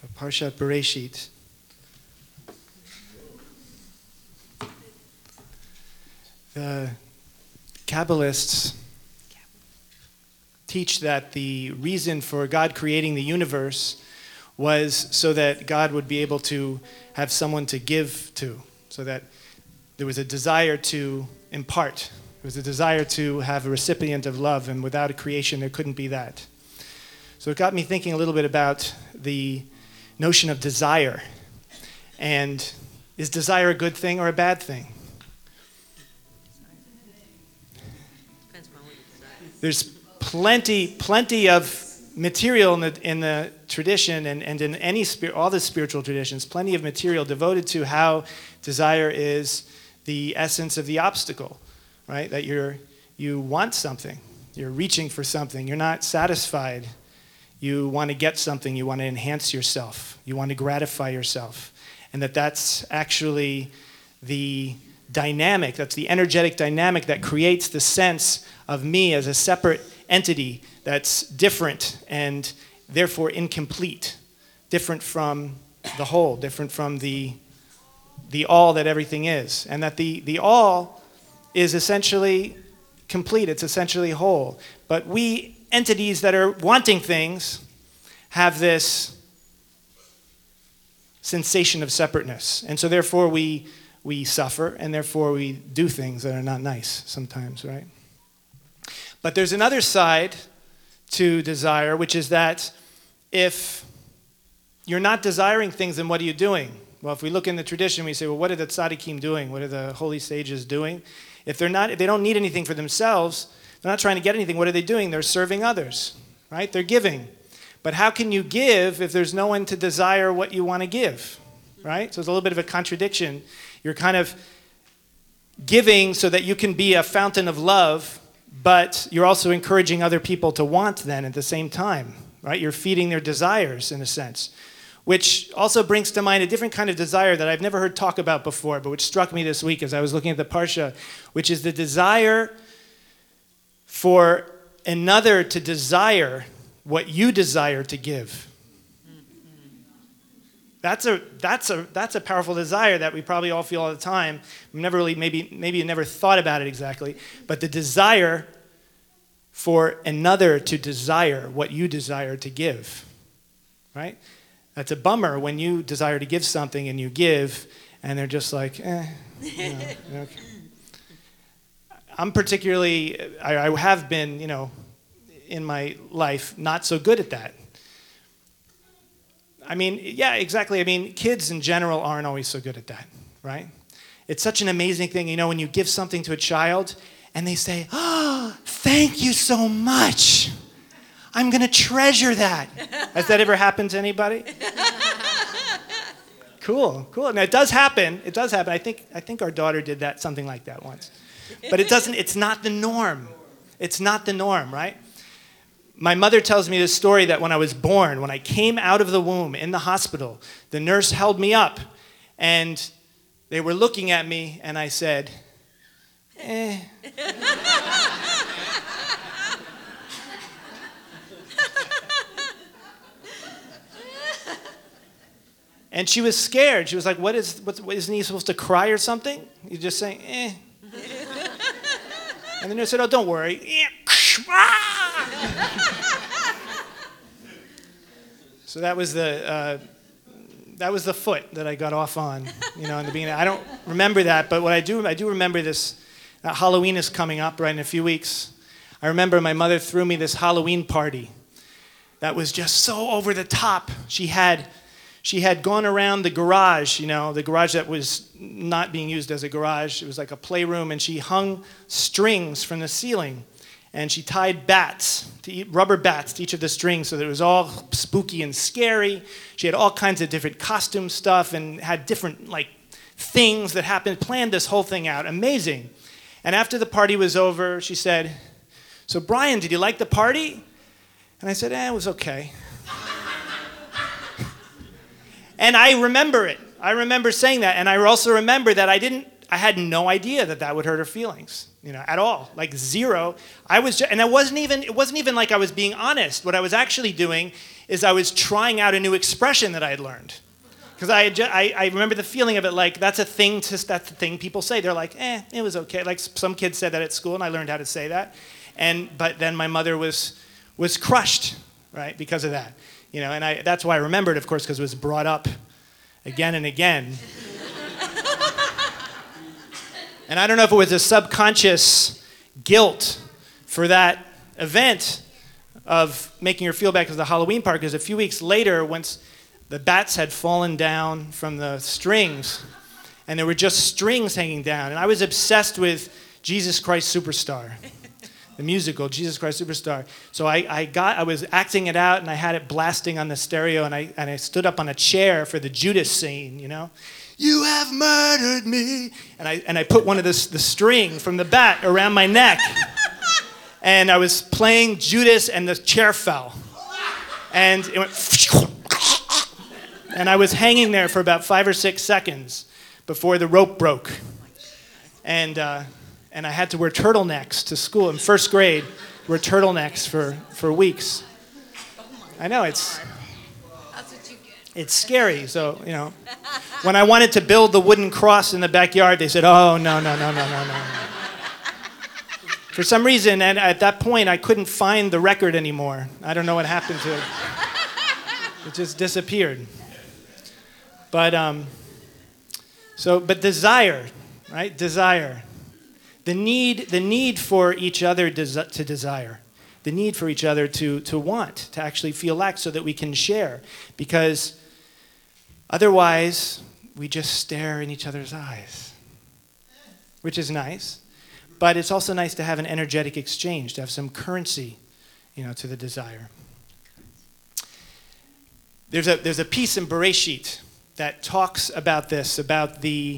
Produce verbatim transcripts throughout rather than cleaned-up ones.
So Parshat Bereshit. The Kabbalists teach that the reason for God creating the universe was so that God would be able to have someone to give to, so that there was a desire to impart. There was a desire to have a recipient of love, and without a creation, there couldn't be that. So it got me thinking a little bit about the notion of desire. And is desire a good thing or a bad thing? There's plenty, plenty of material in the in the tradition and, and in any spirit, all the spiritual traditions, plenty of material devoted to how desire is the essence of the obstacle, right? That you're you want something, you're reaching for something, you're not satisfied, you want to get something, you want to enhance yourself, you want to gratify yourself, and that that's actually the dynamic, that's the energetic dynamic that creates the sense of me as a separate entity that's different and therefore incomplete, different from the whole, different from the the all that everything is, and that the the all is essentially complete, it's essentially whole. But we entities that are wanting things have this sensation of separateness, and so therefore we we suffer, and therefore we do things that are not nice sometimes, right? But there's another side to desire, which is that if you're not desiring things, then what are you doing? Well, if we look in the tradition, we say, well, what are the tzaddikim doing? What are the holy sages doing? If they're not, if they don't need anything for themselves, they're not trying to get anything, what are they doing? They're serving others, right? They're giving. But how can you give if there's no one to desire what you want to give, right? So it's a little bit of a contradiction. You're kind of giving so that you can be a fountain of love, but you're also encouraging other people to want then at the same time, right? You're feeding their desires in a sense, which also brings to mind a different kind of desire that I've never heard talk about before, but which struck me this week as I was looking at the Parsha, which is the desire for another to desire what you desire to give. That's a that's a that's a powerful desire that we probably all feel all the time. We've never really maybe maybe you never thought about it exactly, but the desire for another to desire what you desire to give, right? That's a bummer when you desire to give something and you give, and they're just like, eh. You know, okay. I'm particularly, I, I have been, you know, in my life not so good at that. I mean, yeah, exactly. I mean, kids in general aren't always so good at that, right? It's such an amazing thing, you know, when you give something to a child and they say, oh, thank you so much. I'm going to treasure that. Has that ever happened to anybody? Cool, cool. Now, it does happen. It does happen. I think I think our daughter did that, something like that once. But it doesn't, it's not the norm. It's not the norm, right? My mother tells me this story that when I was born, when I came out of the womb in the hospital, the nurse held me up and they were looking at me and I said, eh. And she was scared. She was like, what is, what, isn't he supposed to cry or something? You're just saying, eh. And the nurse said, oh, don't worry. So that was the uh, that was the foot that I got off on, you know, in the beginning. I don't remember that, but what I do, I do remember this. Uh, Halloween is coming up, right, in a few weeks. I remember my mother threw me this Halloween party that was just so over the top. She had she had gone around the garage, you know, the garage that was not being used as a garage. It was like a playroom, and she hung strings from the ceiling. And she tied bats, to eat, rubber bats to each of the strings so that it was all spooky and scary. She had all kinds of different costume stuff and had different like things that happened, planned this whole thing out. Amazing. And after the party was over, she said, so Brian, did you like the party? And I said, eh, it was okay. And I remember it. I remember saying that. And I also remember that I didn't, I had no idea that that would hurt her feelings, you know, at all, like zero. I was, just, and I wasn't even, it wasn't even like I was being honest. What I was actually doing is I was trying out a new expression that I had learned. Because I, I, I remember the feeling of it like, that's a thing, to, that's the thing people say. They're like, eh, it was okay. Like some kids said that at school, and I learned how to say that. And, but then my mother was, was crushed, right, because of that. You know, and I, that's why I remembered, of course, because it was brought up again and again. And I don't know if it was a subconscious guilt for that event of making her feel bad because of the Halloween party, because a few weeks later, once the bats had fallen down from the strings, and there were just strings hanging down, and I was obsessed with Jesus Christ Superstar, the musical, Jesus Christ Superstar. So I, I got, I was acting it out, and I had it blasting on the stereo, and I, and I stood up on a chair for the Judas scene, you know? You have murdered me. And I, and I put one of the, the string from the bat around my neck. And I was playing Judas, and the chair fell. And it went, and I was hanging there for about five or six seconds before the rope broke. And, uh, and I had to wear turtlenecks to school. In first grade, wear turtlenecks for, for weeks. I know, it's... It's scary, so, you know. When I wanted to build the wooden cross in the backyard, they said, oh, no, no, no, no, no, no. For some reason, and at that point, I couldn't find the record anymore. I don't know what happened to it. It just disappeared. But, um, so, but desire, right? Desire. The need, the need for each other desi- to desire. The need for each other to, to want, to actually feel lack so that we can share. Because otherwise, we just stare in each other's eyes, which is nice. But it's also nice to have an energetic exchange, to have some currency, you know, to the desire. There's a, there's a piece in Bereshit that talks about this, about the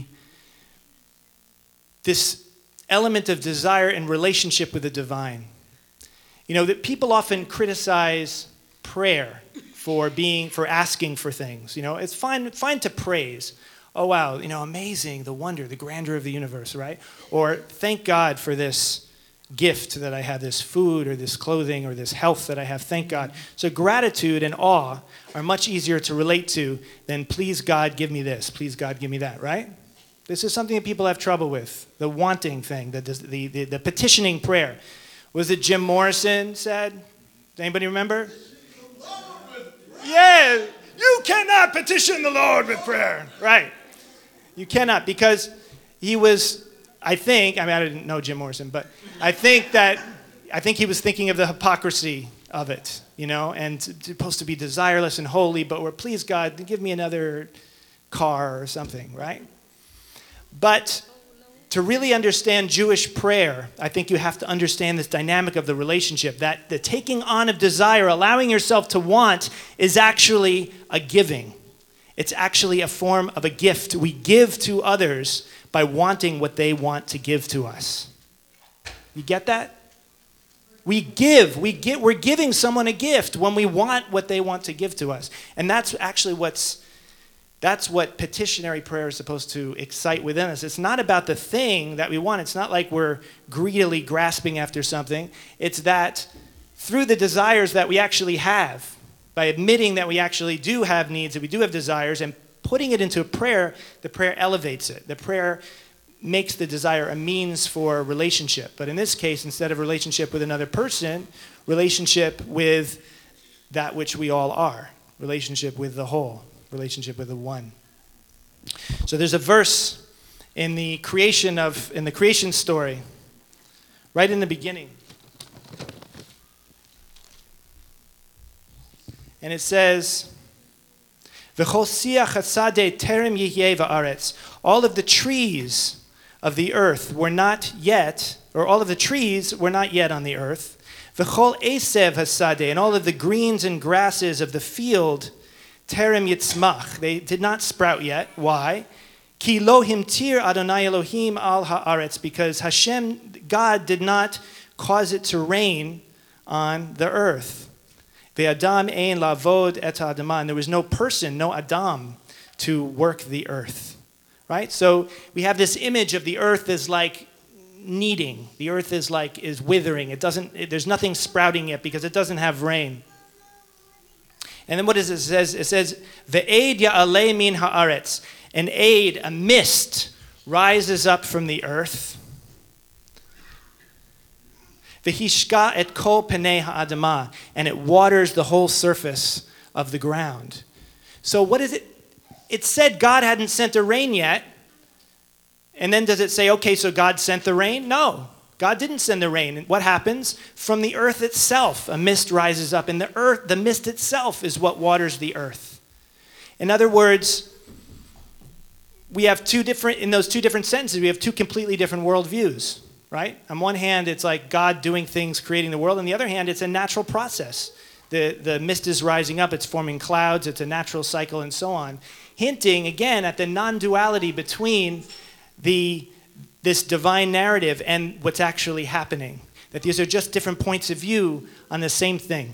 this element of desire in relationship with the divine. You know, that people often criticize prayer for being, for asking for things. You know, it's fine, fine to praise. Oh, wow, you know, amazing, the wonder, the grandeur of the universe, right? Or thank God for this gift that I have, this food or this clothing or this health that I have, thank God. So gratitude and awe are much easier to relate to than please God, give me this, please God, give me that, right? This is something that people have trouble with, the wanting thing, the, the, the, the petitioning prayer. Was it Jim Morrison said? Does anybody remember? Yeah, you cannot petition the Lord with prayer. Right. You cannot, because he was, I think, I mean, I didn't know Jim Morrison, but I think that, I think he was thinking of the hypocrisy of it, you know, and it's supposed to be desireless and holy, but we're, please God, give me another car or something, right? But to really understand Jewish prayer, I think you have to understand this dynamic of the relationship, that the taking on of desire, allowing yourself to want, is actually a giving. It's actually a form of a gift. We give to others by wanting what they want to give to us. You get that? We give. We get, we're giving someone a gift when we want what they want to give to us. And that's actually what's That's what petitionary prayer is supposed to excite within us. It's not about the thing that we want. It's not like we're greedily grasping after something. It's that through the desires that we actually have, by admitting that we actually do have needs, that we do have desires, and putting it into a prayer, the prayer elevates it. The prayer makes the desire a means for relationship. But in this case, instead of relationship with another person, relationship with that which we all are, relationship with the whole. Relationship with the one. So there's a verse in the creation of in the creation story, right in the beginning. And it says, V'chosiach hasadeh terem yihyeh va'aretz. All of the trees of the earth were not yet, or all of the trees were not yet on the earth. V'chol esev hasadeh, and all of the greens and grasses of the field terem yitzmach, they did not sprout yet. Why? Ki lo himtir Adonai Elohim al haaretz, because Hashem, God, did not cause it to rain on the earth. Ve'adam ein lavod et ha'adamah, and there was no person, no Adam, to work the earth. right? So we have this image of the earth as like kneading. The earth is like is withering. It doesn't. It, there's nothing sprouting yet because it doesn't have rain. And then what does it says? It says ve'ed ya'aleh min haaretz. An aid, a mist, rises up from the earth. V'hishka et kol penei ha'adamah, and it waters the whole surface of the ground. So what is it? It said God hadn't sent a rain yet. And then does it say, okay, so God sent the rain? No, God didn't send the rain. And what happens? From the earth itself, a mist rises up. And the earth, the mist itself is what waters the earth. In other words, we have two different, in those two different sentences, we have two completely different worldviews, right? On one hand, it's like God doing things, creating the world. On the other hand, it's a natural process. The, the mist is rising up, it's forming clouds, it's a natural cycle, and so on. Hinting, again, at the non-duality between the, this divine narrative and what's actually happening. That these are just different points of view on the same thing.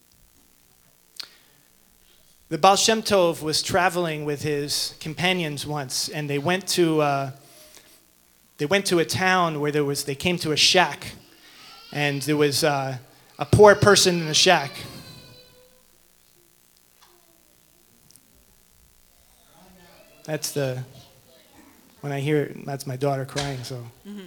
The Baal Shem Tov was traveling with his companions once, and they went to uh, they went to a town where there was they came to a shack, and there was uh, a poor person in the shack. That's the when I hear it, that's my daughter crying. So mm-hmm.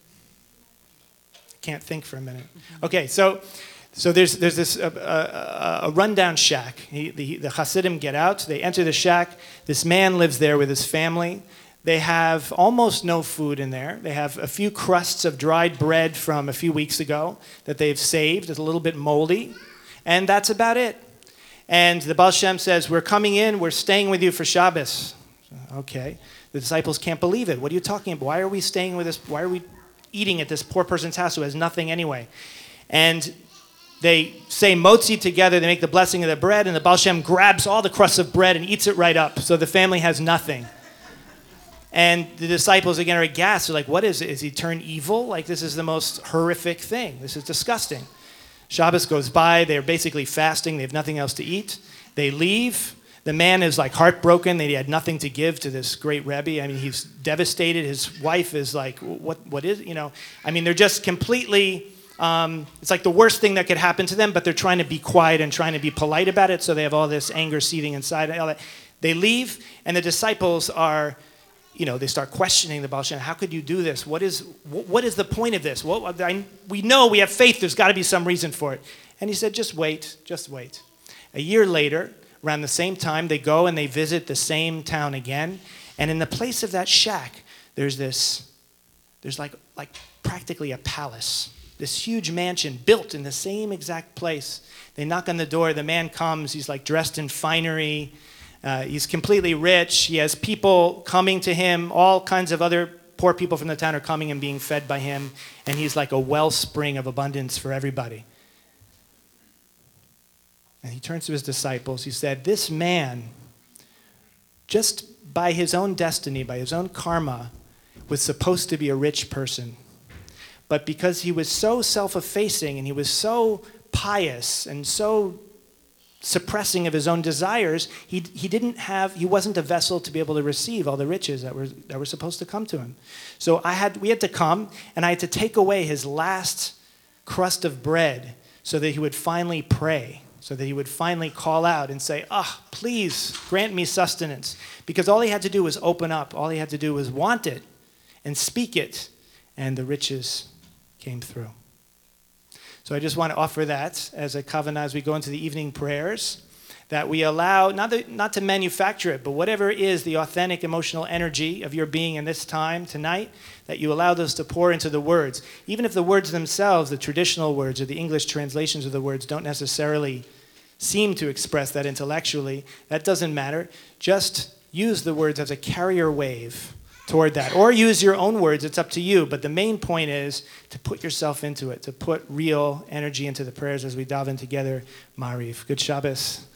I can't think for a minute. Mm-hmm. Okay, so. So there's there's this uh, uh, a rundown shack. He, the, the Hasidim get out. They enter the shack. This man lives there with his family. They have almost no food in there. They have a few crusts of dried bread from a few weeks ago that they've saved. It's a little bit moldy. And that's about it. And the Baal Shem says, we're coming in. We're staying with you for Shabbos. Okay. The disciples can't believe it. What are you talking about? Why are we staying with this? Why are we eating at this poor person's house who has nothing anyway? And they say motzi together, they make the blessing of the bread, and the Baal Shem grabs all the crusts of bread and eats it right up, so the family has nothing. And the disciples, again, are aghast. They're like, what is it? Is he turned evil? Like, this is the most horrific thing. This is disgusting. Shabbos goes by. They're basically fasting. They have nothing else to eat. They leave. The man is, like, heartbroken that he had nothing to give to this great Rebbe. I mean, he's devastated. His wife is like, what? What is, you know? I mean, they're just completely... Um, it's like the worst thing that could happen to them, but they're trying to be quiet and trying to be polite about it, so they have all this anger seething inside. All that. They leave, and the disciples are, you know, they start questioning the Baal Shem. How could you do this? What is what is the point of this? What, I, we know we have faith. There's got to be some reason for it. And he said, just wait, just wait. A year later, around the same time, they go and they visit the same town again, and in the place of that shack, there's this, there's like like practically a palace. This huge mansion built in the same exact place. They knock on the door. The man comes. He's like dressed in finery. Uh, he's completely rich. He has people coming to him. All kinds of other poor people from the town are coming and being fed by him. And he's like a wellspring of abundance for everybody. And he turns to his disciples. He said, this man, just by his own destiny, by his own karma, was supposed to be a rich person. But because he was so self-effacing and he was so pious and so suppressing of his own desires, he, he didn't have, he wasn't a vessel to be able to receive all the riches that were, that were supposed to come to him. So I had, we had to come, and I had to take away his last crust of bread so that he would finally pray, so that he would finally call out and say, ah, oh, please grant me sustenance. Because all he had to do was open up. All he had to do was want it and speak it, and the riches came through. So I just want to offer that as a kavanah as we go into the evening prayers, that we allow, not, the, not to manufacture it, but whatever is the authentic emotional energy of your being in this time tonight, that you allow those to pour into the words. Even if the words themselves, the traditional words or the English translations of the words, don't necessarily seem to express that intellectually, that doesn't matter. Just use the words as a carrier wave toward that. Or use your own words, it's up to you. But the main point is to put yourself into it, to put real energy into the prayers as we daven together. Mariv. Good Shabbos.